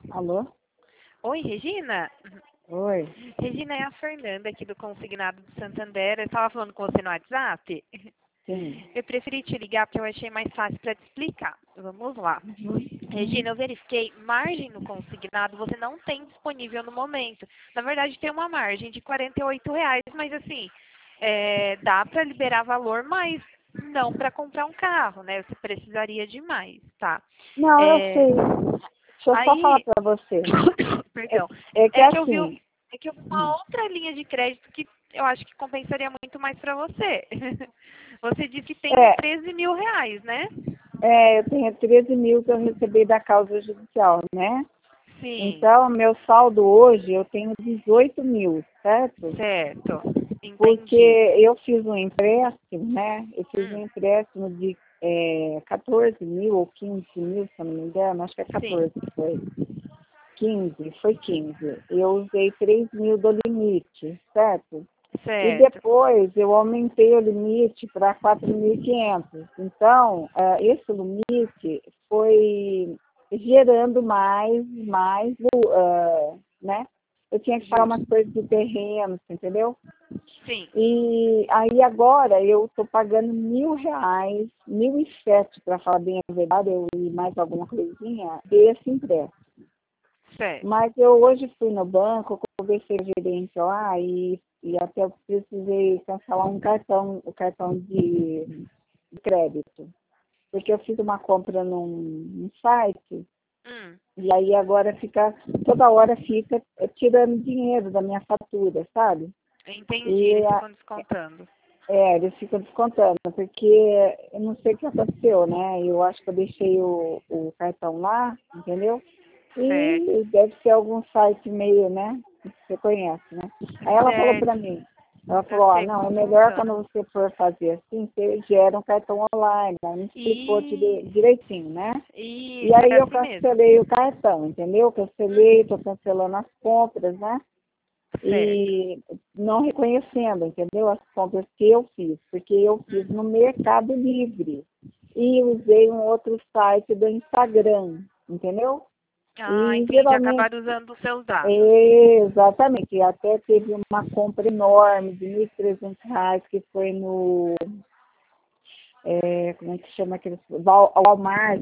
Alô? Oi, Regina? Oi. Regina, é a Fernanda aqui do Consignado do Santander. Eu estava falando com você no WhatsApp. Sim. Eu preferi te ligar porque eu achei mais fácil para te explicar. Vamos lá. Regina, eu verifiquei, margem no consignado você não tem disponível no momento. Na verdade, tem uma margem de R$ 48, mas assim, dá para liberar valor, mas não para comprar um carro, né? Você precisaria de mais, tá? Não, eu É, sei. Deixa eu só falar aí, pra você. perdão, É que é que eu vi, assim, é que eu vi uma outra linha de crédito que eu acho que compensaria muito mais para você. Você disse que tem é, 13 mil reais, né? eu tenho 13 mil que eu recebi da causa judicial, né? Sim, Então, meu saldo hoje, eu tenho 18 mil, certo? certo. Porque Entendi. eu fiz um empréstimo, né? Eu fiz um Hum, empréstimo de 14 mil ou 15 mil, se eu não me engano, acho que é sim, 14 que foi. 15, foi 15. Eu usei 3 mil do limite, certo? E certo. depois eu aumentei o limite para 4.500. Então, esse limite foi gerando mais, né? Eu tinha que pagar umas Justo. coisas de terreno, entendeu? Sim, E aí agora eu estou pagando R$ 1.000, 1.007 para falar bem a verdade, eu e mais alguma coisinha, desse empréstimo. certo. Mas eu hoje fui no banco, conversei com o gerente lá e até eu precisei cancelar o cartão de crédito. Porque eu fiz uma compra num site Hum, e aí agora toda hora fica tirando dinheiro da minha fatura, sabe? entendi, E eles ficam descontando. eles ficam descontando, porque eu não sei o que aconteceu, né? Eu acho que eu deixei o cartão lá, entendeu? Certo, E deve ser algum site meio, né? Que você conhece, né? Aí ela falou pra certo. mim, ela Eu falou, ó, sei não, é como melhor funciona. quando você for fazer assim, você gera um cartão online. Ela me explicou E direitinho, né? E isso aí é eu assim mesmo. cancelei o cartão, entendeu? Cancelei, tô cancelando as compras, né? Certo. E não reconhecendo, entendeu? As compras que eu fiz, porque eu fiz no Mercado Livre e usei um outro site do Instagram, entendeu? Ah, E entendi. geralmente, Acabaram usando os seus dados. exatamente, e até teve uma compra enorme de R$ 1.300 que foi no, como é que chama aquele, Walmart,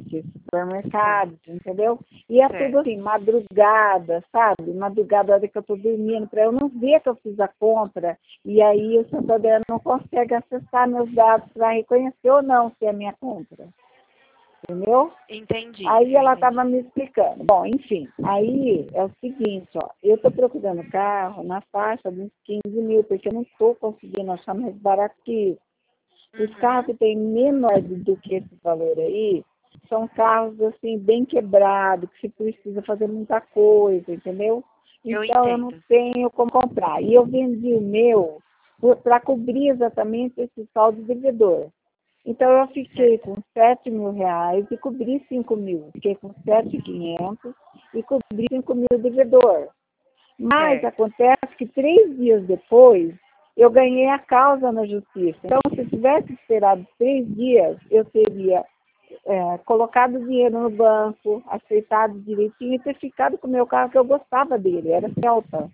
Certo. supermercados, entendeu? E é tudo Certo. assim, madrugada, sabe? Madrugada, a hora que eu estou dormindo, para eu não ver que eu fiz a compra, e aí o Santander não consegue acessar meus dados para reconhecer ou não se é minha compra, entendeu? Entendi, Aí eu ela estava entendi. me explicando. Bom, enfim, aí é o seguinte, ó, eu estou procurando carro na faixa dos 15 mil, porque eu não estou conseguindo achar mais barato que isso. Os carros Uhum. que têm menor do que esse valor aí, são carros assim, bem quebrados, que se precisa fazer muita coisa, entendeu? Eu Então eu não entendo. tenho como comprar. E eu vendi o meu para cobrir exatamente esse saldo devedor. Então, eu fiquei Certo. com R$ 7.000 e cobri 5.000. Fiquei com 7.500 e cobri 5.000 devedor. Mas Certo. acontece que 3 dias depois, eu ganhei a causa na justiça. Então, se eu tivesse esperado 3 dias, eu teria colocado o dinheiro no banco, aceitado direitinho e ter ficado com o meu carro, que eu gostava dele, era Celta.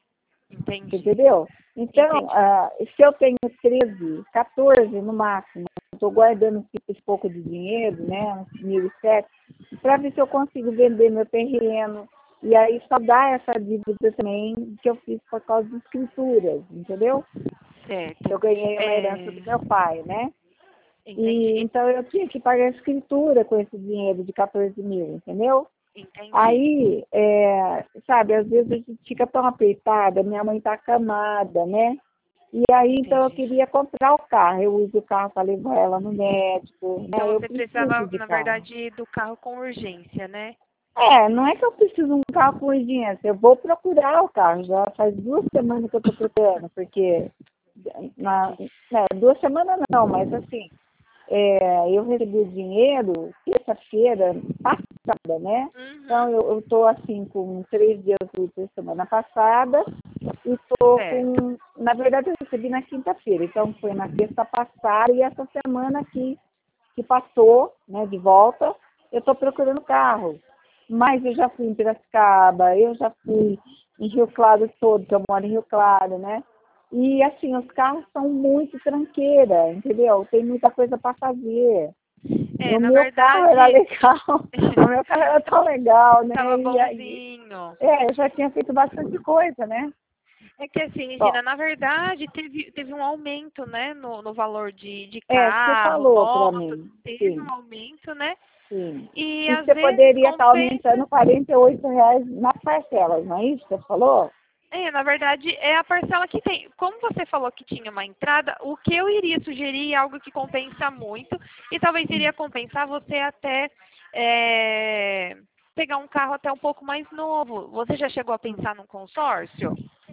Entendi. Entendeu? Então, Entendi. se eu tenho 13, 14 no máximo, estou guardando esse pouco de dinheiro, né, uns 1.007, para ver se eu consigo vender meu terreno. E aí só dá essa dívida também que eu fiz por causa de escrituras, entendeu? Certo. Eu ganhei uma herança do É, meu pai, né? entendi. E então eu tinha que pagar a escritura com esse dinheiro de 14 mil, entendeu? Entendi. Aí, sabe, às vezes a gente fica tão apertada, minha mãe está acamada, né? E aí, então, eu Entendi. queria comprar o carro. Eu uso o carro para levar ela no médico, Então né? Eu você preciso precisava, de na carro. verdade, do carro com urgência, né? Não é que eu preciso de um carro com urgência. Eu vou procurar o carro. Já faz 2 semanas que eu estou procurando, porque... Entendi. 2 semanas não, mas assim, eu recebi o dinheiro terça-feira passada, né? Então, Uhum. eu estou assim com 3 dias úteis semana passada e estou Certo. com... Na verdade, eu recebi na quinta-feira. Então, foi na sexta passada e essa semana que passou, né, de volta, eu estou procurando carro. mas eu já fui em Piracicaba, eu já fui em Rio Claro todo, que eu moro em Rio Claro, né? E, assim, os carros são muito tranqueira, entendeu? Tem muita coisa para fazer. O Na meu carro verdade, era legal, o meu carro era tão legal, né? tava E aí, bonzinho. eu já tinha feito bastante coisa, né? É que assim, Bom, Regina, na verdade, teve um aumento, né, no valor de você carro, falou para moto, mim, teve um sim, aumento, né? sim. E E às você vezes poderia estar compensa. aumentando R$ 48 nas parcelas, não é isso que você falou? Na verdade, é a parcela que tem. Como você falou que tinha uma entrada, o que eu iria sugerir é algo que compensa muito e talvez iria compensar você até pegar um carro até um pouco mais novo. Você já chegou a pensar num consórcio?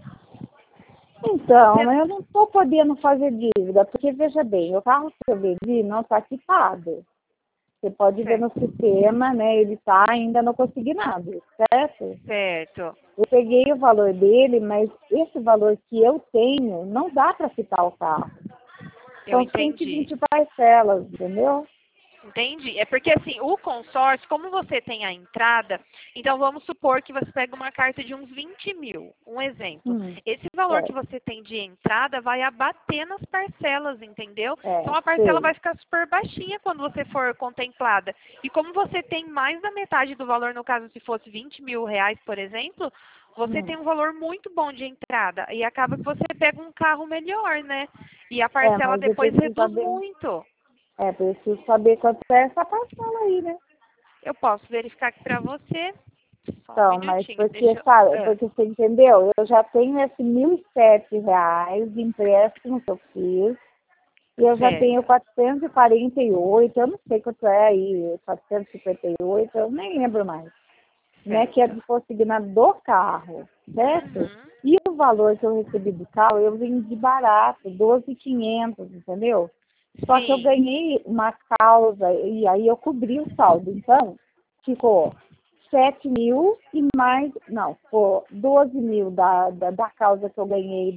Então, Você, eu não estou podendo fazer dívida, porque, veja bem, o carro que eu vendi não está quitado. Você pode ver no certo, sistema, né? Ele está ainda no consignado, certo? certo, Eu peguei o valor dele, mas esse valor que eu tenho não dá para quitar o carro. eu São entendi. 120 parcelas, entendeu? Entendi. É porque assim, o consórcio, como você tem a entrada, então vamos supor que você pega uma carta de uns 20 mil, um exemplo. Esse valor que Certo. você tem de entrada vai abater nas parcelas, entendeu? Então a parcela Sei. vai ficar super baixinha quando você for contemplada. E como você tem mais da metade do valor, no caso se fosse 20 mil reais, por exemplo, você tem um valor muito bom de entrada. E acaba que você pega um carro melhor, né? E a parcela Mas eu depois preciso reduz saber. muito. Preciso saber quanto é essa parcela aí, né? Eu posso verificar aqui para você. Só um Então, mas minutinho, porque, deixa eu... sabe, Ah, porque você entendeu? Eu já tenho esse R$ 1.007 de empréstimo que eu fiz, e eu já tenho certo, 448, eu não sei quanto é aí, 458, eu nem lembro mais, né? Que é certo. de consignado do carro, certo? Uhum, E o valor que eu recebi do carro, eu vendi barato, 12.500, entendeu? Só que eu sim, ganhei uma causa e aí eu cobri o saldo. Então, ficou 7 mil e mais, não, ficou 12 mil da causa que eu ganhei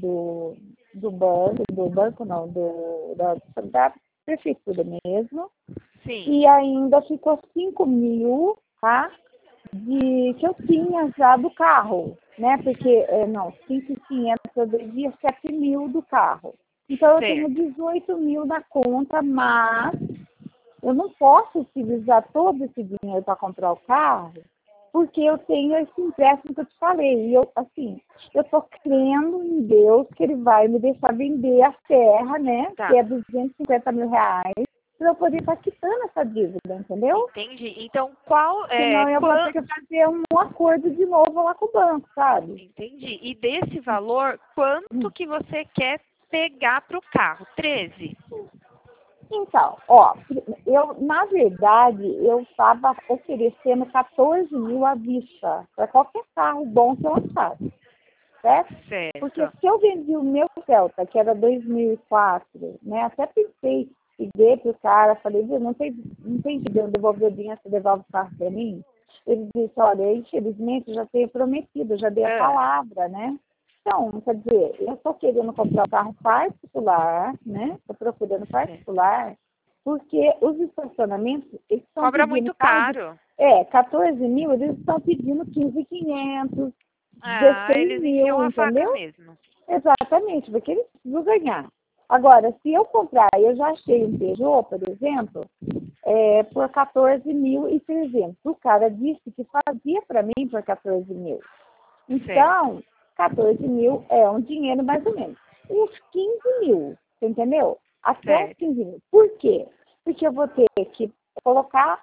do banco não, da prefeitura mesmo. sim, E ainda ficou 5 mil, tá? Que eu tinha já do carro, né? Porque, não, 5.500 eu devia 7 mil do carro. Então, eu tenho certo. 18 mil na conta, mas eu não posso utilizar todo esse dinheiro para comprar o carro, porque eu tenho esse empréstimo que eu te falei. E eu, assim, eu estou crendo em Deus que Ele vai me deixar vender a terra, né? Que Tá, é R$ 250 mil, para eu poder estar quitando essa dívida, entendeu? entendi. Então, qual é... Senão eu vou ter que fazer um acordo de novo lá com o banco, sabe? Entendi. E desse valor, quanto que você quer pegar para o carro? 13? Então, ó, na verdade, eu estava oferecendo 14 mil à vista para qualquer carro bom que eu achasse, certo? Porque Certo. se eu vendi o meu Celta, que era 2004, né? Até pensei, liguei para o cara, falei, viu, não tem de eu devolver o dinheiro, você devolve o carro para mim? Ele disse, olha, infelizmente eu já tenho prometido, eu já dei a Ah, palavra, né? Então, quer dizer, eu estou querendo comprar um carro particular, né? Estou procurando certo. particular, porque os estacionamentos, eles estão Cobra pedindo muito carro de caro. 14 mil, eles estão pedindo 15.500, Ah, 16 eles enfiam mil, a faca entendeu? mesmo. Exatamente, porque eles precisam ganhar. Agora, se eu comprar, eu já achei um Peugeot, por exemplo, por 14.300. O cara disse que fazia para mim por 14 mil. Certo, Então, 14 mil é um dinheiro mais ou menos. Uns 15 mil, você entendeu? Até uns certo, 15 mil. Por quê? Porque eu vou ter que colocar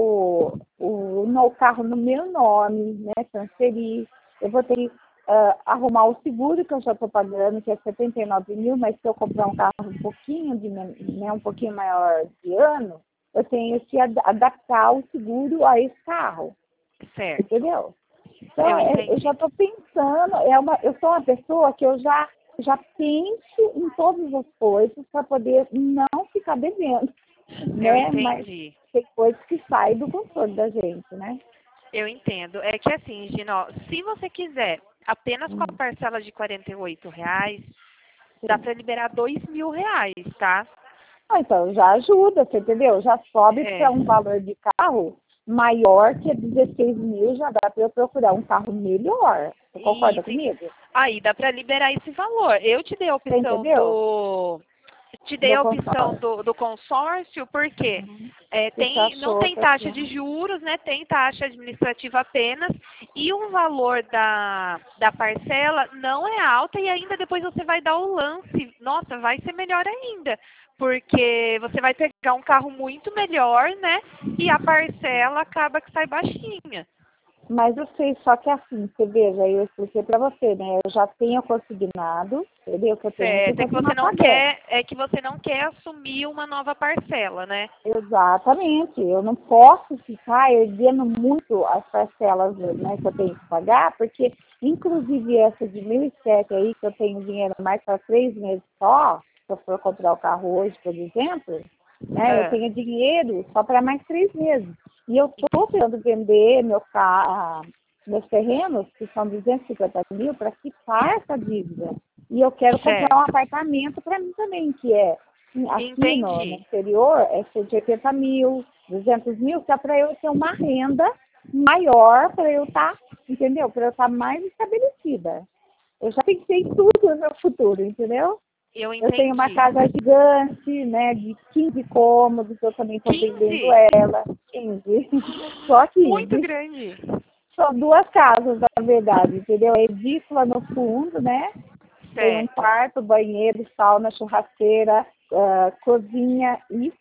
o carro no meu nome, né? Transferir. Eu vou ter que arrumar o seguro que eu já estou pagando, que é 79 mil, mas se eu comprar um carro um pouquinho maior de ano, eu tenho que adaptar o seguro a esse carro, certo. entendeu? Então, Eu eu já entendi. estou pensando, eu sou uma pessoa que eu já penso em todas as coisas para poder não ficar devendo, Eu né? Mas entendi. tem coisas que saem do controle da gente, né? Eu entendo. É que assim, Gino, se você quiser apenas com a Hum, parcela de R$ 48, dá sim. para liberar R$ 2.000, tá? Então, já ajuda, você entendeu? Já sobe para É, um valor de carro maior que 16 mil, já dá para eu procurar um carro melhor. Você concorda comigo? Aí dá para liberar esse valor. Eu te dei a opção do consórcio, porque não tem taxa de juros, né? Tem taxa administrativa apenas, e o valor da parcela não é alta, e ainda depois você vai dar o lance. Nossa, vai ser melhor ainda, porque você vai pegar um carro muito melhor, né? E a parcela acaba que sai baixinha. Mas eu sei, só que assim, você veja, eu expliquei para você, né? Eu já tenho consignado, entendeu? Que eu tenho que você não quer assumir uma nova parcela, né? Exatamente. Eu não posso ficar erguendo muito as parcelas, né, que eu tenho que pagar, porque inclusive essa de 1.007 aí, que eu tenho dinheiro mais para 3 meses só, se eu for comprar o carro hoje, por exemplo, né? Eu tenho dinheiro só para mais 3 meses. E eu estou tentando vender meus terrenos, que são 250 mil, para quitar essa dívida. E eu quero comprar um apartamento para mim também, que é aqui no exterior, é 180 mil, 200 mil, que é para eu ter uma renda maior, para eu estar, entendeu? Para eu estar mais estabelecida. Eu já pensei em tudo no meu futuro, entendeu? Eu tenho uma casa gigante, né, de 15 cômodos, eu também estou vendendo ela. 15. Só 15. Muito grande. São 2 casas, na verdade, entendeu? É edícula no fundo, né? Certo. Tem um quarto, banheiro, sauna, churrasqueira, cozinha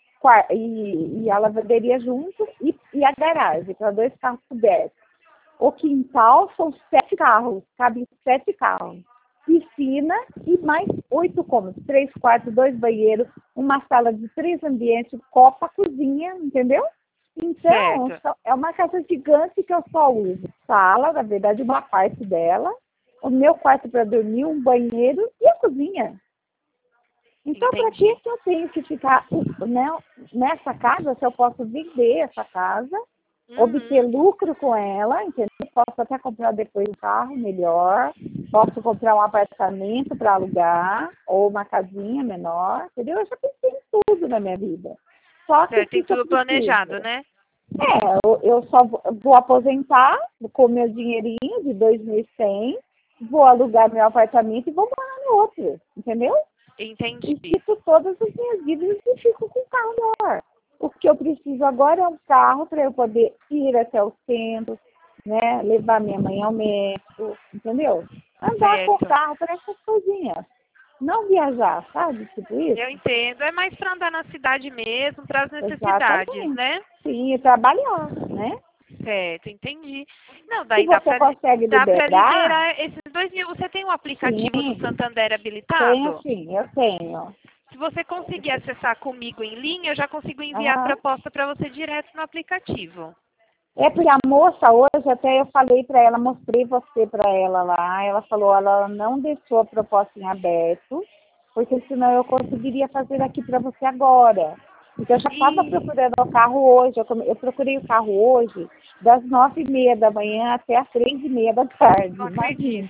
e a lavanderia junto e a garagem, para 2 carros cobertos. O quintal são 7 carros, cabem 7 carros. Piscina e mais 8 cômodos, 3 quartos, 2 banheiros, uma sala de 3 ambientes, copa, cozinha, entendeu? Então, é uma casa gigante que eu só uso sala, na verdade, uma parte dela, o meu quarto para dormir, um banheiro e a cozinha. Então, para que eu tenho que ficar, né, nessa casa, se eu posso vender essa casa, obter lucro com ela, entendeu? Posso até comprar depois um carro melhor, posso comprar um apartamento para alugar, ou uma casinha menor, entendeu? Eu já pensei em tudo na minha vida. Só que tem tudo planejado, né? Eu só vou aposentar com meu dinheirinho de 2.100, vou alugar meu apartamento e vou morar no outro, entendeu? Entendi. E quito todas as minhas dívidas e fico com um carro maior. O que eu preciso agora é um carro para eu poder ir até o centro, né? Levar minha mãe ao médico, entendeu? Andar com o carro para essas coisinhas. Não viajar, sabe? Tipo isso. Eu entendo. É mais para andar na cidade mesmo, para as necessidades, né? Sim, e trabalhar, né? Certo, entendi. Não, daí dá para liberar esses 2.000. Você tem um aplicativo do Santander habilitado? Sim, eu tenho. Se você conseguir acessar comigo em linha, eu já consigo enviar a proposta para você direto no aplicativo. É porque a moça hoje, até eu falei para ela, mostrei você para ela lá, ela falou, ela não deixou a proposta em aberto, porque senão eu conseguiria fazer aqui para você agora. Então eu já estava procurando o carro hoje, eu procurei o carro hoje, das 9h30 da manhã até as 3h30 da tarde. Não acredito.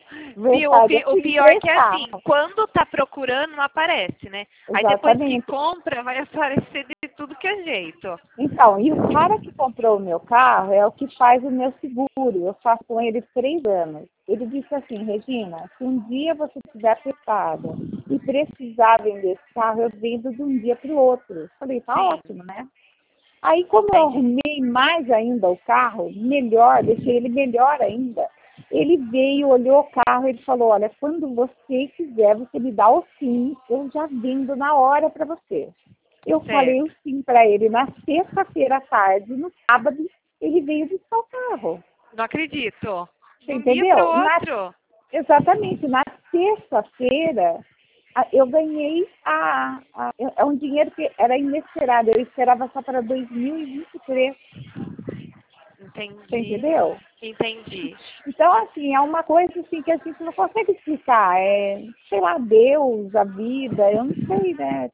O pior é que é assim, quando tá procurando, não aparece, né? Exatamente. Aí depois que compra, vai aparecer de tudo que é jeito. Então, e o cara que comprou o meu carro é o que faz o meu seguro. Eu faço com ele 3 anos. Ele disse assim, Regina, se um dia você estiver apertada e precisar vender esse carro, eu vendo de um dia para o outro. Falei, tá ótimo, né? Aí, como eu arrumei mais ainda o carro, melhor, deixei ele melhor ainda, ele veio, olhou o carro, ele falou, olha, quando você quiser, você me dá o sim, eu já vendo na hora para você. Eu falei o sim para ele na sexta-feira à tarde, no sábado, ele veio buscar o carro. Não acredito. Você entendeu? Exatamente, na sexta-feira, eu ganhei é um dinheiro que era inesperado, eu esperava só para 2023. Entendi. Você entendeu? Entendi. Então, assim, é uma coisa assim, que a gente não consegue explicar. Sei lá, Deus, a vida, eu não sei, né?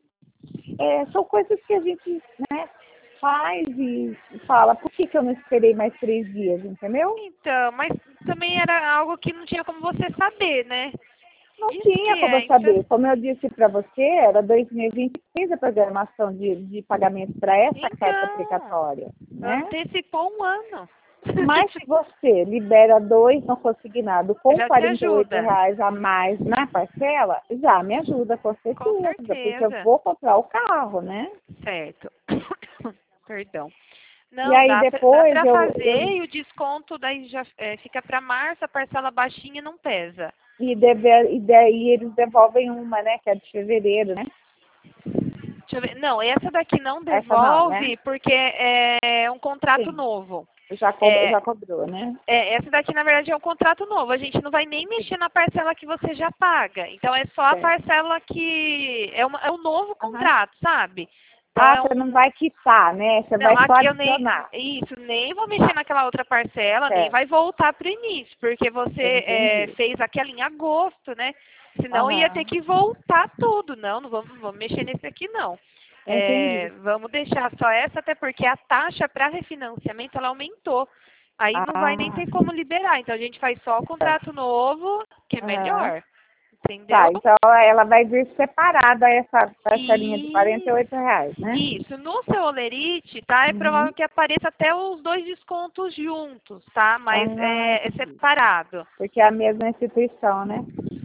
São coisas que a gente, né, faz e fala, por que eu não esperei mais 3 dias, entendeu? Então, mas também era algo que não tinha como você saber, né? Não Isso tinha que como é, eu saber. Como eu disse para você, era 2023 a programação de pagamento para essa carta então, precatória, né? antecipou um ano. Mas se você libera 2 no consignado com Já te R$ 48 ajuda, a mais na parcela, já me ajuda com com certeza, porque eu certeza. vou comprar o carro, né? Certo. Perdão. E Não, aí dá depois para fazer e o desconto daí já fica para março, a parcela baixinha não pesa. e daí eles devolvem uma, né? Que é de fevereiro, né? Deixa eu ver. Não, essa daqui não Essa não, né? devolve porque é um contrato Sim, novo. já É, cobrou, né? essa daqui, na verdade, é um contrato novo. A gente não vai nem mexer na parcela que você já paga. Então, é só a Certo. parcela que... É um novo Aham. contrato, sabe? Então, Ah, você não vai quitar, né? Você Não, vai só aqui eu nem... adicionar. Isso, nem vou mexer naquela outra parcela, nem Certo, vai voltar para o início, porque eu você entendi. fez aquela em agosto, né? Senão ia ter Aham, que voltar tudo. Não vamos mexer nesse aqui, não. entendi. Vamos deixar só essa, até porque a taxa para refinanciamento, ela aumentou. Aí não vai nem Ah, ter como liberar. Então, a gente faz só o contrato novo, que é aham. melhor. Tá, Entendeu? então ela vai vir separada essa linha de E R$ 48, né? isso, no seu Olerite, tá? É Uhum. provável que apareça até os dois descontos juntos, tá? Mas Ah, é entendi. separado. Porque é a mesma instituição, né?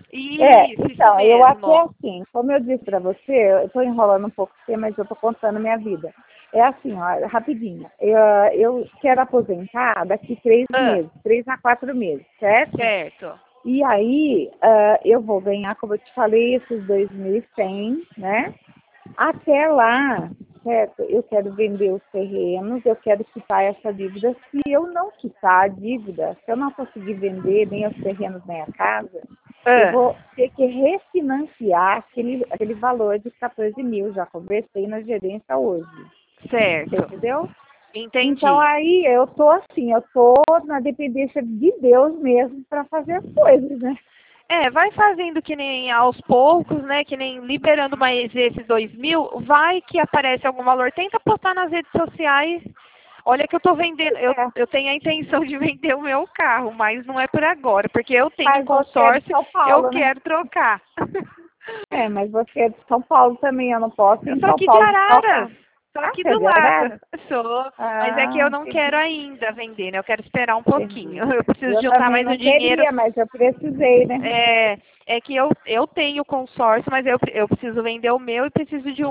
Isso Então, eu até mesmo. assim, como eu disse para você, eu estou enrolando um pouco você, mas eu estou contando minha vida. É assim, ó, rapidinho. Eu quero aposentar daqui 3 meses, 3 a 4 meses, certo? Certo. E aí, eu vou ganhar, como eu te falei, esses 2.100, né? Até lá, certo? Eu quero vender os terrenos, eu quero quitar essa dívida. Se eu não quitar a dívida, se eu não conseguir vender nem os terrenos nem a casa, eu Ah, vou ter que refinanciar aquele valor de 14 mil. Já conversei na gerência hoje, certo. entendeu? Então Entendi. aí eu tô assim, eu tô na dependência de Deus mesmo para fazer as coisas, né? Vai fazendo que nem aos poucos, né? Que nem liberando mais esses 2.000, vai que aparece algum valor. Tenta postar nas redes sociais. Olha que eu tô vendendo, É, eu tenho a intenção de vender o meu carro, mas não é por agora, porque eu tenho mas você é de consórcio, São eu Paulo, né? quero trocar. É, mas você é de São Paulo também, eu não posso ir Eu em sou São aqui de Paulo de Araras, carro. tô Ah, aqui você é do de lado. Arara? Sou, mas é que eu Ah, não quero entendi, ainda vender, né? Eu quero esperar um pouquinho. entendi. Eu preciso Eu juntar também mais não um dinheiro. queria, mas eu precisei, né? É que eu tenho consórcio, mas eu preciso vender o meu e preciso de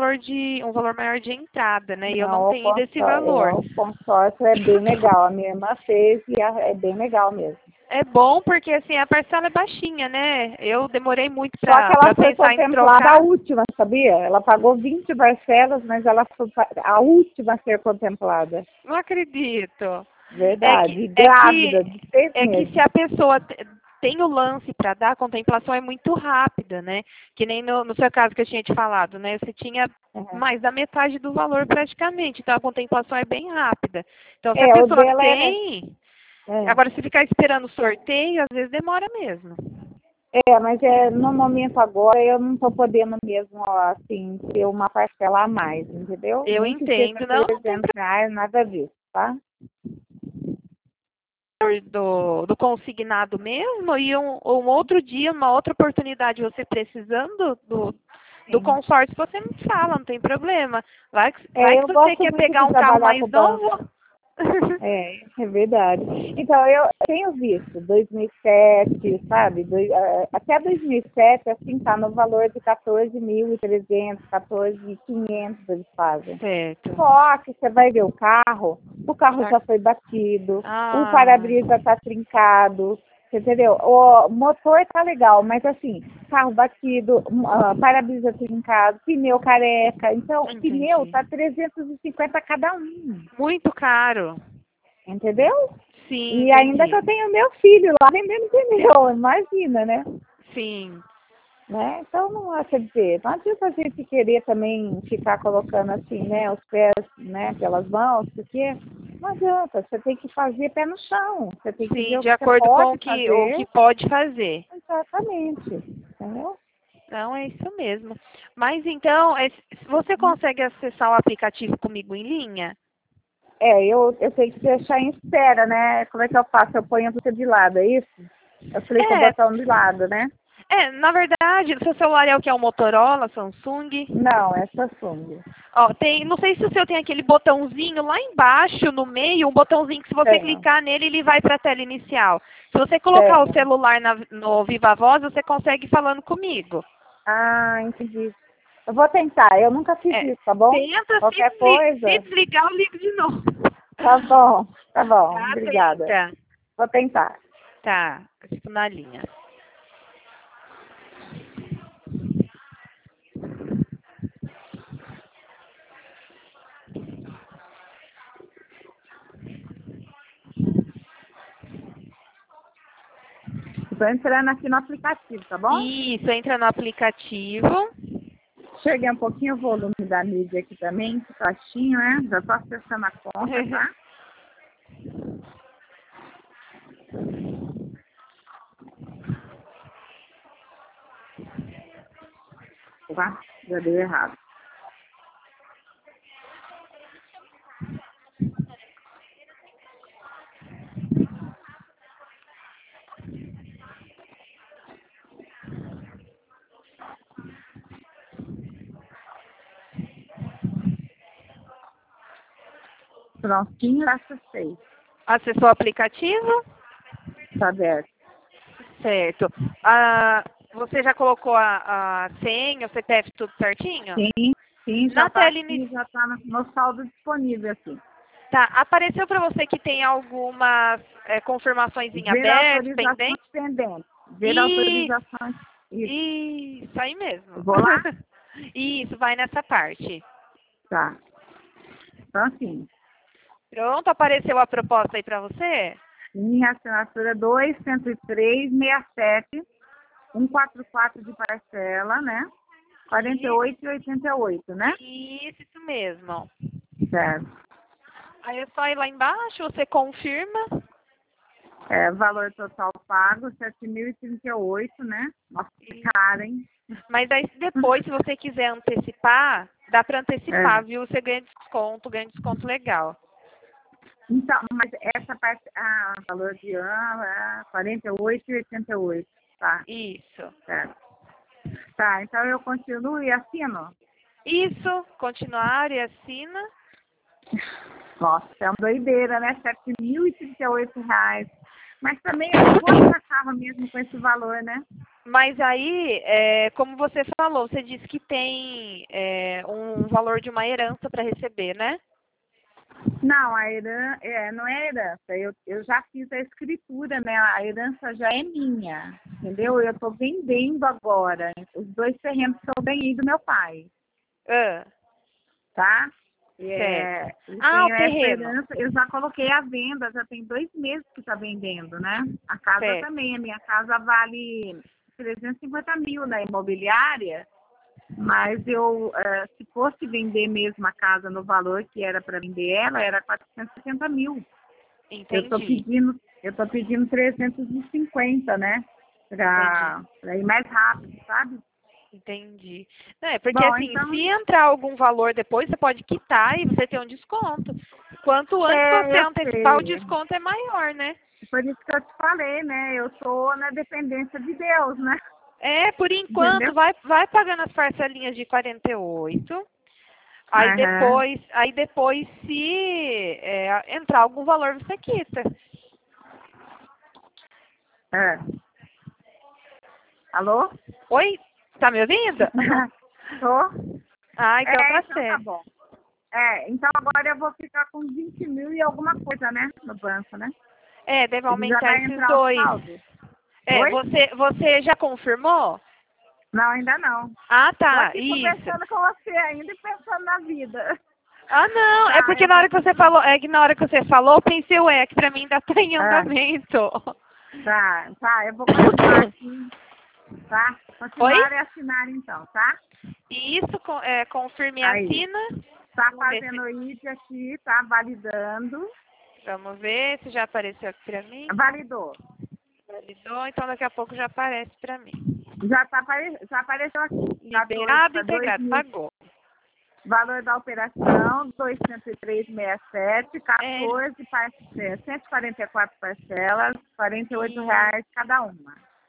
um valor maior de entrada, né? E eu não Não, tenho ainda esse valor. o consórcio é bem legal. A minha irmã fez e é bem legal mesmo. É bom porque assim a parcela é baixinha, né? Eu demorei muito Só que para ela foi pensar em contemplada a trocar. última, sabia? Ela pagou 20 parcelas, mas ela foi a última a ser contemplada. Não acredito. É que Verdade. E é que grávida, de 6 é que se meses. a pessoa tem o lance para dar, a contemplação é muito rápida, né? Que nem no seu caso que eu tinha te falado, né? Você tinha Uhum. mais da metade do valor praticamente, então a contemplação é bem rápida. Então se a O pessoa dela tem, é, agora se ficar esperando o sorteio, às vezes demora mesmo. mas no momento agora eu não estou podendo mesmo, assim, ter uma parcela a mais, entendeu? Eu Nem que seja entendo, não tem R$ 300, nada disso, tá? do consignado mesmo e um outro dia, uma outra oportunidade, você precisando do Sim. consórcio, você me fala, não tem problema. Vai que Eu você gosto quer muito pegar de um carro trabalhar mais com o banco. novo? É verdade. Então, eu tenho visto 2007, sabe? Até 2007, assim, tá no valor de 14.300, 14.500 eles fazem. Certo. Só que você vai ver o carro Tá. já foi batido, o Ah, para-brisa está trincado, você entendeu? O motor tá legal, mas assim, carro batido, para-brisa trincado, pneu careca. Então, pneu entendi. tá 350 cada um, Muito caro. entendeu? Sim, E ainda que entendi. eu tenho meu filho lá vendendo pneu, imagina, né? Sim. Então, não, quer dizer, não adianta a gente querer também ficar colocando assim, né, os pés, né, pelas mãos, porque não adianta, você tem que fazer pé no chão, você tem que ver Sim, o de que você acordo com pode o que fazer pode fazer. exatamente, entendeu? Não, é isso mesmo. Mas então, você consegue acessar o aplicativo comigo em linha? Eu tenho que deixar em espera, né? Como é que eu faço? Eu ponho você de lado, é isso? Eu clico o É, botão de lado, né? Na verdade, o seu celular é o que? É um Motorola, Samsung? Não, é Samsung. Ó, não sei se o seu tem aquele botãozinho lá embaixo, no meio, um botãozinho que se você Tenho. clicar nele, ele vai para a tela inicial. Se você colocar o Tenho. celular no Viva Voz, você consegue ir falando comigo. Ah, entendi. Eu vou tentar, eu nunca fiz É, isso, tá bom? tenta, Qualquer se coisa, desligar, eu ligo de novo. tá bom, tá bom, Tá, obrigada. tenta. Vou tentar. Tá, eu fico na linha. Estou entrando aqui no aplicativo, tá bom? Isso, entra no aplicativo. Cheguei um pouquinho o volume da mídia aqui também, que baixinho, né? Já estou acessando a conta, tá? Opa, já deu errado. Prontinho, acessei. Acessou o aplicativo? Tá aberto. Certo. Você já colocou a senha, o CPF tudo certinho? Sim, já Na tá tela aqui, já tá no saldo disponível aqui. Tá, apareceu para você que tem algumas confirmações em Ver aberto, autorizações pendente? pendentes. Ver Isso, autorizações. isso aí mesmo. Vou lá? Isso, vai nessa parte. Tá. Então, assim, Pronto, apareceu a proposta aí para você? minha assinatura 20367 144 de parcela, né? 48,88, né? Isso mesmo. Certo. Aí é só ir lá embaixo, você confirma. Valor total pago, 7.038, né? Nossa, que caro, hein? Mas aí depois, se você quiser antecipar, dá para antecipar, É. viu? Você ganha desconto legal. Então, mas essa parte, valor de ano é 48,88, tá? Isso. Certo. Tá, então eu continuo e assino? Isso, continuar e assina. Nossa, é uma doideira, né? R$ 7.038. Mas também eu não vou achar carro mesmo com esse valor, né? Mas aí, como você falou, você disse que tem um valor de uma herança para receber, né? Não, não é herança. Eu já fiz a escritura, né? A herança já é minha, entendeu? Eu estou vendendo agora os 2 terrenos que eu ganhei do meu pai, Ah, tá? certo. Eu Ah, o tenho essa terreno. herança, eu já coloquei à venda, já tem 2 meses que está vendendo, né? A casa Certo. também, a minha casa vale 350 mil na imobiliária, mas se fosse vender mesmo a casa no valor que era para vender ela, era 470 mil. Entendi. Eu tô pedindo 350, né? Entendi. Pra ir mais rápido, sabe? Entendi. Porque Bom, assim, então, se entrar algum valor depois, você pode quitar e você tem um desconto. Quanto antes você eu antecipar, o sei. desconto é maior, né? Por isso que eu te falei, né? Eu tô na dependência de Deus, né? Por enquanto, Entendeu? vai pagando as parcelinhas de 48. Aham. Aí depois se entrar algum valor, você quita. É. Alô? Oi? Tá me ouvindo? Tô? Então tá Então tá certo. bom. Então agora eu vou ficar com 20 mil e alguma coisa, né? No banco, né? Deve Ele já aumentar vai esses entrar o dois. saldo. Oi? Você já confirmou? Não, ainda não. Ah, Tô tá. aqui Isso. conversando com você ainda e pensando na vida. Ah, não. É Tá, porque eu na vou hora que você continuar. falou, eu pensei, ué, que pra mim ainda tá em Ah, andamento. tá, eu vou continuar aqui, tá? Oi? Continuar e assinar então, tá? Isso, confirme e Aí, assina. tá Vamos ver fazendo o ID aqui, tá validando. vamos ver se já apareceu aqui pra mim. Validou. Validou, então daqui a pouco já aparece pra mim. Já apareceu aqui. Liberado, 2 integrado, mil. pagou. Valor da operação, 203,67, É, 144 parcelas, R$ 48 e cada uma.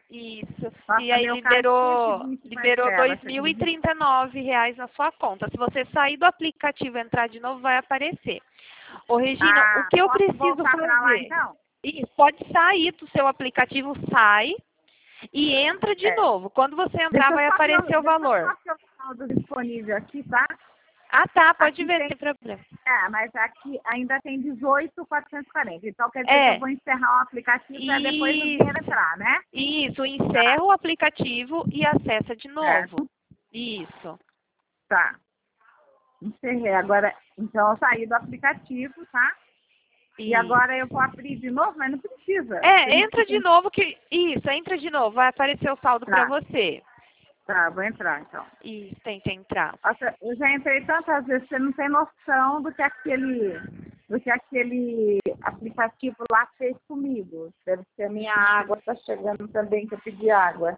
Isso. Nossa, E aí meu cartão liberou parcela, R$ 2.039 na sua conta. Se você sair do aplicativo e entrar de novo, vai aparecer. Ô, Regina, o que eu posso preciso voltar pra lá, fazer? então? Isso, pode sair do seu aplicativo, sai e entra de É. novo. Quando você entrar, Deixa eu vai só ver, aparecer o valor. deixa eu só ver o saldo disponível aqui, tá? Ah, tá, pode Aqui ver, tem, sem problema. mas aqui ainda tem 18.440. Então quer dizer que eu É, vou encerrar o aplicativo para depois o dinheiro isso, entrar, né? isso, Tá, encerra o aplicativo e acessa de novo. certo? Isso. Tá. Encerrei. Agora, então eu saí do aplicativo, tá? E Isso. agora eu vou abrir de novo, mas não precisa. Por É, isso que entra de tem. novo isso, entra de novo, vai aparecer o saldo para Tá, você. tá, vou entrar então. Isso, tenta entrar. Nossa, eu já entrei tantas vezes, você não tem noção do que aquele aplicativo lá fez comigo. Deve ser a minha água, tá chegando também, que eu pedi água.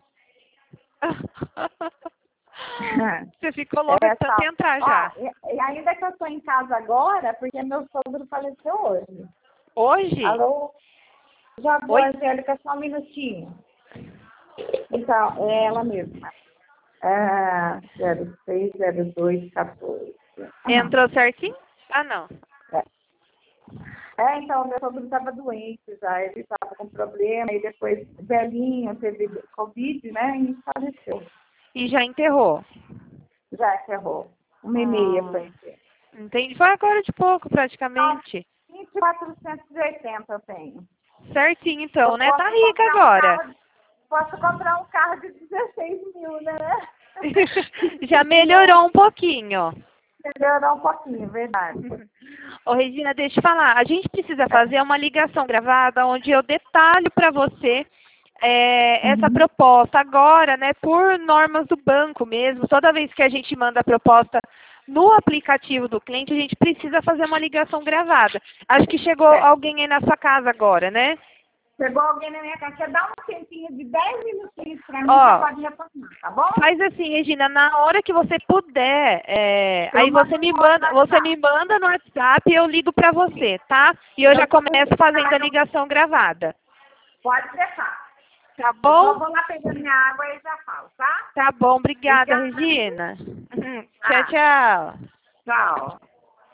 Você ficou louca de tanto entrar já. E ainda que eu estou em casa agora, porque meu sogro faleceu hoje. Hoje? Alô? Já vou, Oi? Angélica, só um minutinho. Então, é ela mesma. 060214. Entrou certinho? Ah, não. Então, meu sogro estava doente já, ele estava com problema, e depois, velhinho, teve Covid, né, e faleceu. E já enterrou? Já encerrou. 1,5 foi enterro. Entendi. Foi agora de pouco, praticamente. 20.480 eu tenho. Certinho, então, Eu né? Tá posso rica comprar agora. posso comprar um carro de 16 mil, né? Já melhorou um pouquinho. Melhorou um pouquinho, verdade. Ô, Regina, deixa eu falar. A gente precisa fazer uma ligação gravada onde eu detalho para você essa proposta agora, né, por normas do banco mesmo. Toda vez que a gente manda a proposta no aplicativo do cliente, a gente precisa fazer uma ligação gravada. Acho que chegou alguém aí na sua casa agora, né? Chegou alguém na minha casa, quer dar um tempinho de 10 minutinhos para mim, Ó, você pode retornar, tá bom? faz assim, Regina, na hora que você puder, aí Eu mando você me no manda, você WhatsApp. me manda no WhatsApp e eu ligo para você, tá? E eu já começo fazendo a ligação gravada. Pode deixar. Tá Eu bom? só vou lá pegar minha água e já falo, tá? Tá bom, obrigada, Obrigada. Regina. Tchau, tchau. Tchau.